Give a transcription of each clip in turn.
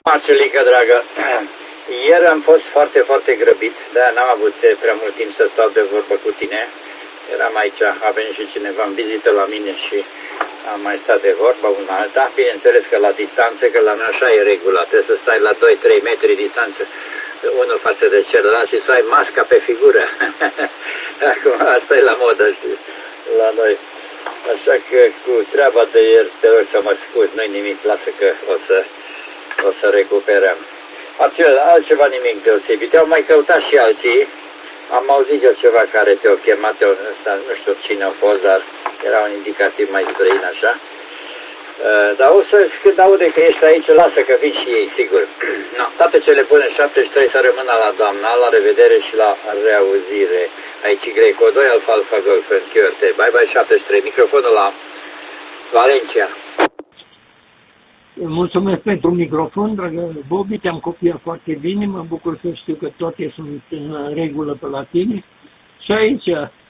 Marcelica, dragă, ieri am fost foarte, foarte grăbit, dar n-am avut prea mult timp să stau de vorbă cu tine. Eram aici, a venit și cineva în vizită la mine și am mai stat de vorbă una alta. Bineînțeles că la distanță, că la noi așa e regula, trebuie să stai la 2-3 metri distanță unul față de celălalt și să ai masca pe figură. Acum asta e la modă, știi, la noi. Așa că cu treaba de ieri te rog să mă scuzi, nu-i nimic, lasă că o să recuperăm. Altceva nimic deosebit. Te-au mai căutat și alții. Am auzit eu ceva care te-au chemat, nu știu cine a fost, dar era un indicativ mai străin așa. Dar o să, când aude că ești aici, lasă că vin și ei, sigur. No, toate cele bune, 73 să rămână la doamna, la revedere și la reauzire. Aici Greco 2, Alfa Alfa Golf, în QRT. Bye bye 73, microfonul la Valencia. Mulțumesc pentru microfon, dragă Bobby, te-am copiat foarte bine, mă bucur să știu că toate sunt în regulă pe la tine. Și aici,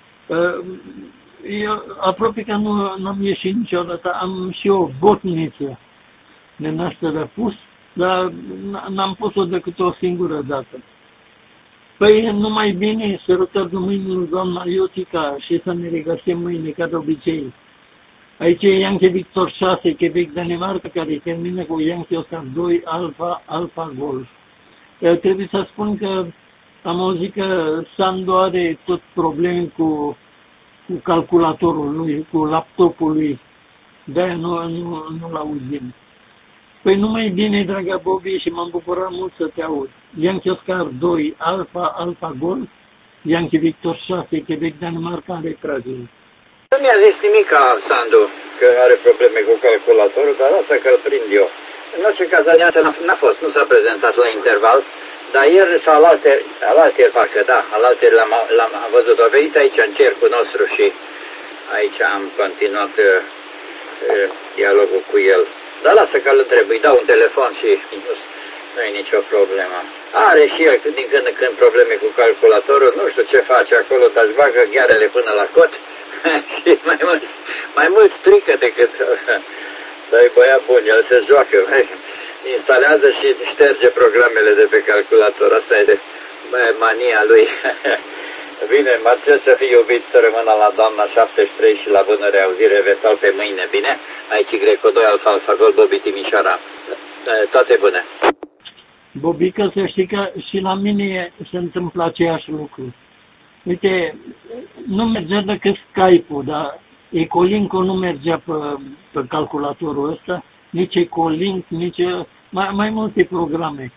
eu aproape că nu am ieșit niciodată, am și o botniță de naștere pus, dar n-am pus-o decât o singură dată. Păi numai bine, sărutări de mâini, doamna Iotica, și să ne regăsim mâine, ca de obicei. Aici e Yankee Victor 6, Quebec, Danemarca, care termină cu Yankee Oscar 2, Alfa, Alfa Golf. Trebuie să spun că am auzit că Sandu are tot probleme cu calculatorul lui, cu laptopul lui. De-aia nu-l auzim. Păi numai bine, dragă Bobby, și m-am bucurat mult să te aud. Yankee Oscar 2, Alfa, Alfa Golf, Yankee Victor 6, Quebec, Danemarca, are Brazil. Nu mi-a zis nimic Sandu că are probleme cu calculatorul, dar asta că îl prind eu. În orice caz, alianța n-a fost, nu s-a prezentat la interval, dar ieri sau alaltieri, parcă da, alaltieri l-am văzut, a venit aici în cercul nostru și aici am continuat dialogul cu el. Dar lasă că îl întreb, îi dau un telefon și nu e nicio problemă. Are și el din când în când probleme cu calculatorul, nu știu ce face acolo, dar își bagă ghearele până la cot. Și mai mult strică decât... Dar e băiat bun, el se joacă, instalează și șterge programele de pe calculator, asta e de mania lui. Bine, Marcel, să fii iubit, să rămână la doamna 73 și la bună reauzire, eventual pe mâine, bine? Aici Greco 2, Alfa Alfa Gol, Bobby Timișoara. Toate bune. Bobică, să știi că și la mine se întâmplă aceeași lucru. Uite, nu mergea decât Skype-ul, dar Ecolink-ul nu mergea pe calculatorul ăsta, nici Ecolink, nici mai multe programe.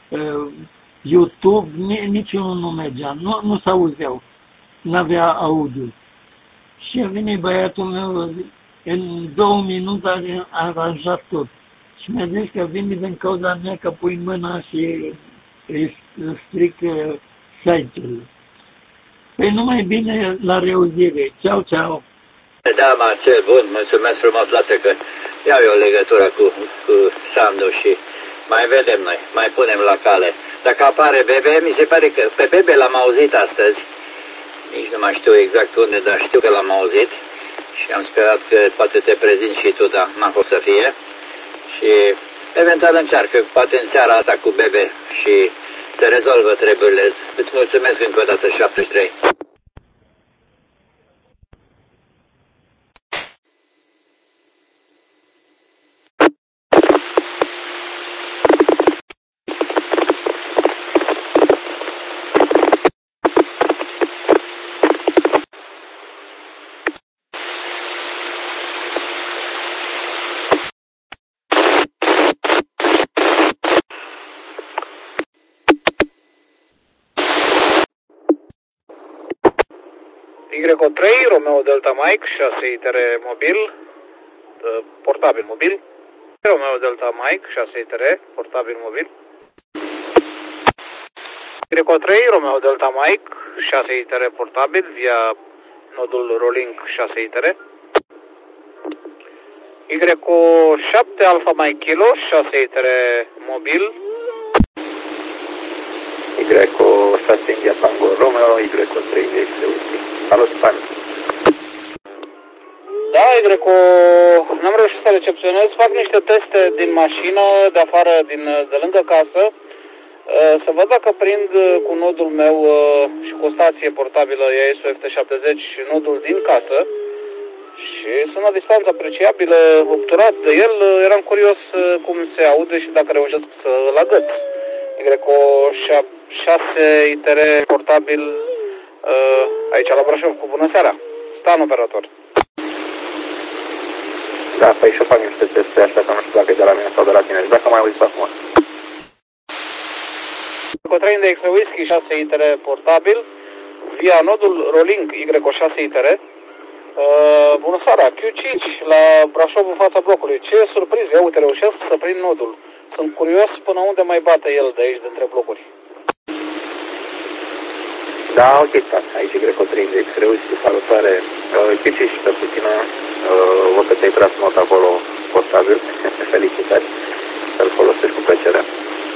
YouTube, niciunul nu mergea, nu s-auzeau, n-avea audio. Și vine băiatul meu, în 2 minute a aranjat tot. Și mi-a zis că vine din cauza mea că pui mâna și îi stric site-ul. Păi numai bine la reauzire. Ceau, ceau. Da, Marcel, bun, mulțumesc frumos, lasă că iau eu legătura cu Sandu și mai vedem noi, mai punem la cale. Dacă apare Bebe, mi se pare că pe Bebe l-am auzit astăzi, nici nu mai știu exact unde, dar știu că l-am auzit și am sperat că poate te prezinți și tu, dar n-a fost să fie. Și eventual încearcă, poate în seara asta cu Bebe și se rezolvă treburile. Îți mulțumesc încă o dată, 73. Y3, Romeo Delta Mike, 6 ITR mobil, portabil mobil. Romeo Delta Mike, 6 ITR, portabil mobil. Y3, Romeo Delta Mike, 6 ITR portabil via nodul Rolling 6 ITR. Y7 Alpha Mike Kilo, 6 ITR mobil. Y6 India Tango Romeo, Y3 de Alo, Spanish. Da, Greco, n-am reușit să recepționez. Fac niște teste din mașină, de afară, de lângă casă, să văd dacă prind cu nodul meu și cu o stație portabilă ESU FT70 nodul din casă. Și sunt la distanță apreciabilă, obturat de el. Eram curios cum se aude și dacă reușesc să-l agăt. Greco 6 ITR portabil aici la Brașov, cu bună seara. Stan operator. Da, păi și-o fac niște teste, așa că nu știu dacă e de la mine sau de la tine. Și dacă mai auzi pe acum. Cu 3 de X-Ray Whisky 6 ITR portabil, via nodul Rolling Y6 ITR. Bună seara, Q5 la Brașov în fața blocului. Ce surpriză, ia uite, reușesc să prind nodul. Sunt curios până unde mai bate el de aici, dintre blocuri. Da, ok, stat. Aici Greco 3 de X-Ray Whisky, salutare. Q5 pe puțină, văd că ți-ai tras not acolo portabil. Felicitări, să-l folosești cu plăcere.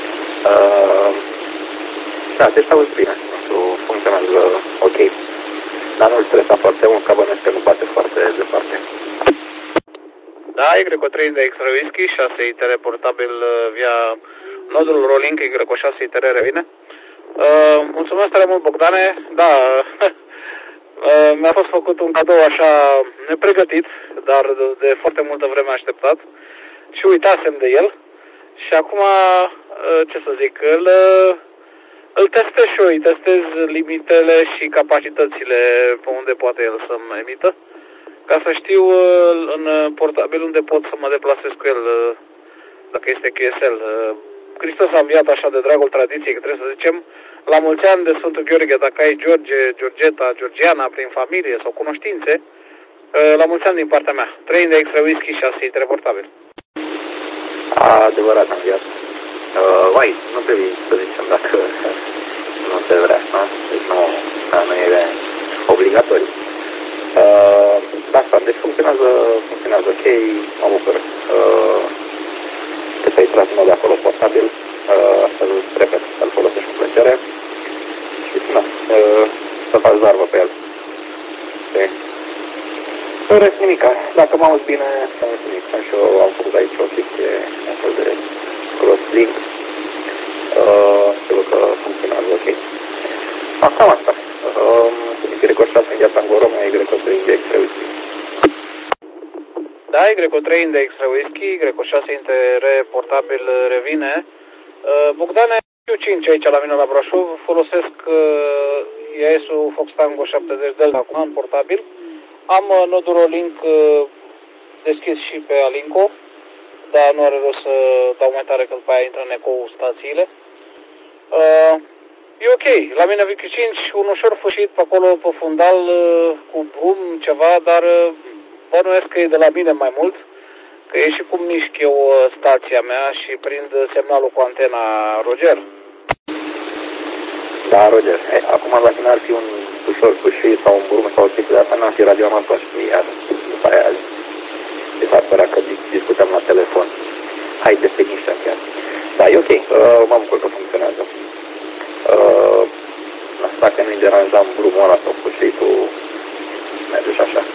Da, te auzi bine, nu știu, funcționează ok. Dar nu-l stresa foarte mult, că bănuiesc că nu bate foarte departe. Da, Y3 de X-Ray Whisky, 6 ITR portabil via nodul Rolling, Y6 ITR revine. Mulțumesc tare mult, Bogdane. Da, mi-a fost făcut un cadou așa nepregătit, dar de foarte multă vreme așteptat. Și uitasem de el. Și acum, ce să zic, îl testez și eu, îi testez limitele și capacitățile pe unde poate el să-mi emită, ca să știu în portabil unde pot să mă deplasez cu el, dacă este QSL. Hristos a înviat așa de dragul tradiției, că trebuie să zicem, la mulți ani de Sfântul Gheorghe, dacă ai George, Georgeta, Georgiana prin familie sau cunoștințe, la mulți ani din partea mea. 3 de X-Ray Whisky 6 ITR portabil. Adevărat, am viat. Mai, nu trebuie să zicem dacă nu se vrea, nu? Deci nu e obligatoriu. Asta, deci funcționează ok, mă bucur că ți-ai tras de acolo portabil, să-l repet, să-l folosești cu plăcere și să faci zarvă pe el. În rest nimica, dacă mă auzi bine, să nu nimic, și eu am făcut aici o chestie, un fel de cross-link, știu că funcționează ok. Acum asta, Y6 India Tango Romeo, Y3 India X-Ray Whisky. Da, Y3 India X-Ray Whisky, Y6 ITR portabil revine. Bogdane, Q5 aici la mine la Brașov, folosesc ESU Fox Tango 70 Delta acum în portabil. Am nodul Rolling deschis și pe Alinco, dar nu are rost să dau mai tare că după aia intră în ecou stațiile. E ok, la mine VQ5, un ușor fâșit pe acolo pe fundal cu brum, ceva, dar bănuiesc că e de la mine mai mult, că e și cum mișc eu stația mea și prind semnalul cu antena Roger. Da, Roger. Acum la tine ar fi un ușor fâșit sau un brum sau o chestie de asta, n-am fi radioamator și iar după aia de fapt era că discutam la telefon. Hai definition chiar. Da, e ok, mă bucur că funcționează. Dacă nu-i deranjam brumul ăla sau fâșitul, merge și așa.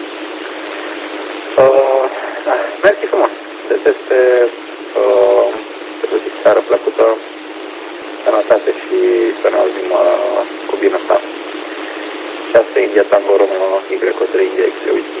Mersi frumos. De teste, să zic, seară plăcută, sănătate și să ne auzim cu binăstar. 6 India Tango Romeo, Y3 India X-Ray Whisky.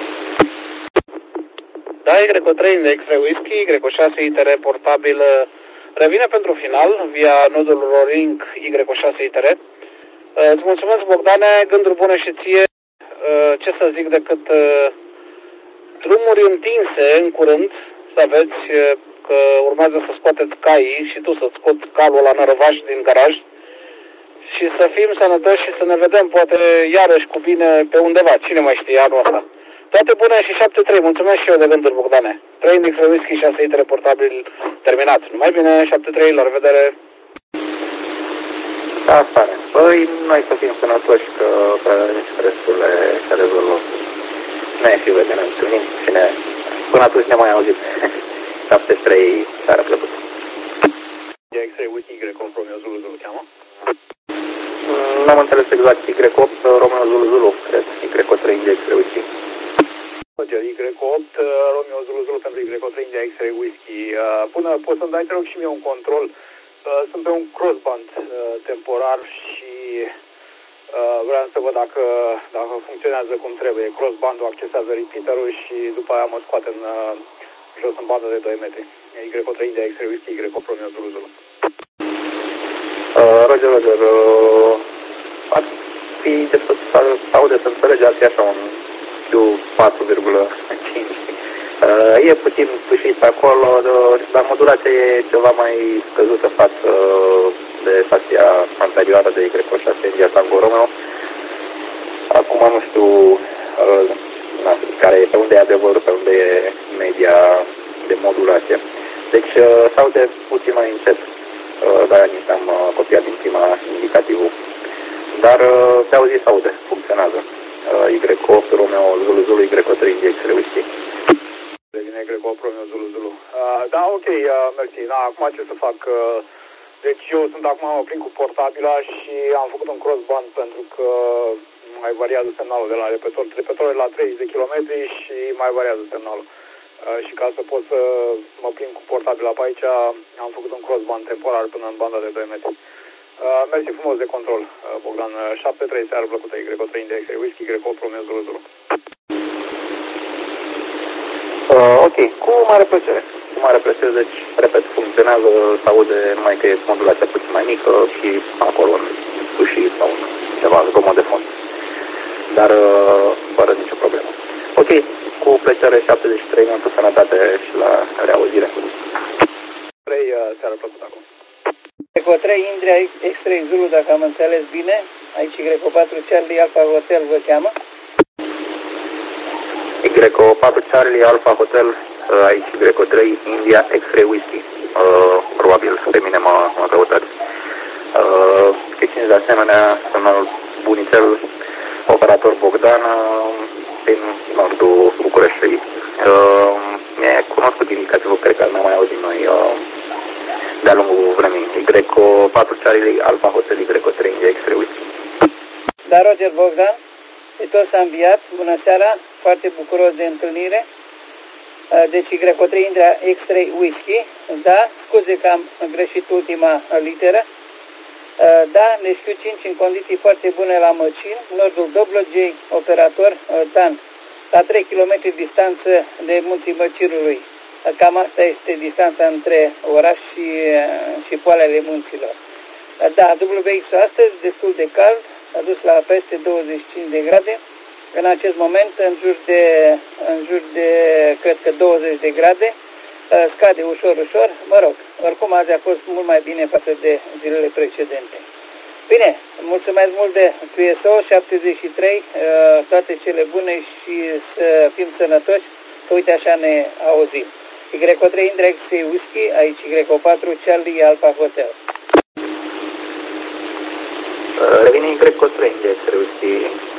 Da, Y3 India X-Ray Whisky, Y6 ITR portabil revine pentru final via nodul Rolling Y6 ITR. Îți mulțumesc, Bogdane, gânduri bune și ție. Ce să zic decât drumuri întinse în curând, să aveți că urmează să scoateți caii și tu să-ți scoți calul la nărăvaș din garaj și să fim sănătoși și să ne vedem poate iarăși cu bine pe undeva, cine mai știe anul ăsta. Toate bune și 7-3, mulțumesc și eu de gânduri, Bogdane. 3 India X-Ray Whisky 6 ITR portabil terminat. Numai bine, 7-3, la revedere. Asta ne. Păi, noi să fim sănătoși, că restul se rezolvă. Ne și vedem, ne întâlnim și până atunci ne mai auzim. 7-3, seara plăcută. X-Ray Whisky, Y8 Romeo Zulu Zulu cheamă? N-am înțeles exact Y8 Romeo Zulu Zulu, cred. Y3 X-Ray Whisky. Roger, Y8, Romeo Zulu Zulu pentru Y3 India X-Ray Whisky. Până poți să-mi dai, te rog, și mie un control. Sunt pe un crossband temporar și vreau să văd dacă funcționează cum trebuie. Crossbandul accesează repeaterul și după aia mă scoate în jos în bandă de 2 metri. Y3 India X-Ray Whisky, Y8 Romeo Zulu Zulu. Roger, ar fi destul sau de să înțelegeați așa un Q4,5. E puțin pușit pe acolo, dar modulația e ceva mai scăzută față de stația anterioară de Y6 India Tango Romeo. Acum nu știu care e, pe unde e adevărul, pe unde e media de modulație. Deci s-aude puțin mai încet, de-aia nici am copiat din prima indicativul. Dar pe auzit s-aude, funcționează. Y8 Romeo Zulu Zulu, Y3 India X-Ray Whisky. Devine Y8 Romeo Zulu Zulu. Da, ok, mersi. Da, acum ce să fac? Deci eu sunt acum plin cu portabila și am făcut un crossband pentru că mai variază semnalul de la repetitor. Repetitorul la 30 de km și mai variază semnalul. Și ca să pot să mă plin cu portabila pe aici, am făcut un crossband temporar până în banda de 2 metri. Mersi frumos de control, Bogdan. 7-3, seară plăcută, Y3 India X-Ray Whisky, Y8 Romeo Zulu Zulu. Ok, cu mare plăcere. Cu mare plăcere, deci, repet, funcționează, s-aude numai că e modulația puțin mai mică și acolo în sushi sau ceva, zgomot de fond. Dar fără nicio problemă. Ok, cu plăcere, 73, multă sănătate și la reauzire. 3, seară plăcută acum. Y3 India X-Ray Zulu, dacă am înțeles bine, aici Y4 Charlie Alpha Hotel vă cheamă. Y4 Charlie Alpha Hotel, aici Y3 India X-Ray Whisky. Probabil pe mine mă căutați. Chestiuni de asemenea, semnalul Bunițel, operator Bogdan, din nordul Bucureștiului. Mi-e cunoscut indicativul, cred că n-am mai auzit noi de-a lungul vremii. Y4 Charlie Alpha Hotel, Y3 India X-Ray Whisky. Da, Roger Bogdan, e tot s-a înviat. Bună seara, foarte bucuros de întâlnire. Deci Y3 India X-Ray Whisky. Da, scuze că am greșit ultima literă. Da, ne știu 5 în condiții foarte bune la Măcin, nordul Dobrogei, operator TAN, la 3 km distanță de Munții Măcirului. Cam asta este distanța între oraș și poalele munților. Da, WX astăzi destul de cald, a dus la peste 25 de grade. În acest moment, în jur de cred că 20 de grade, scade ușor, mă rog, oricum azi a fost mult mai bine față de zilele precedente. Bine, mulțumesc mult de QSO 73, toate cele bune și să fim sănătoși, că uite așa ne auzim. Y3 India X-Ray Whisky, aici Y4 Charlie Alpha Hotel. Revine Y3 India X-Ray Whisky,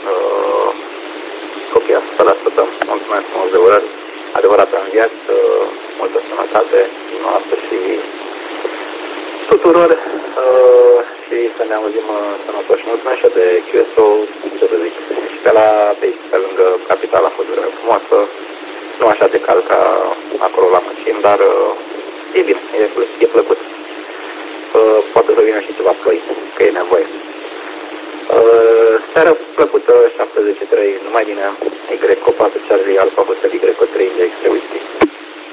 copia 100%, mulțumesc frumos de urări, adevărat în viață, multă sănătate, noastră și tuturor și să ne auzim sănătoși. Mulțumesc și de QSO, ce să zic, și pe lângă capital a fost vreme frumoasă, nu așa de cald ca acolo la Măcin, dar e bine, e plăcut. Poate să vină și ceva ploi, că e nevoie. Seară plăcută, 73, numai bine, Y4 Charlie Alpha Hotel, Y3 India X-Ray Whisky.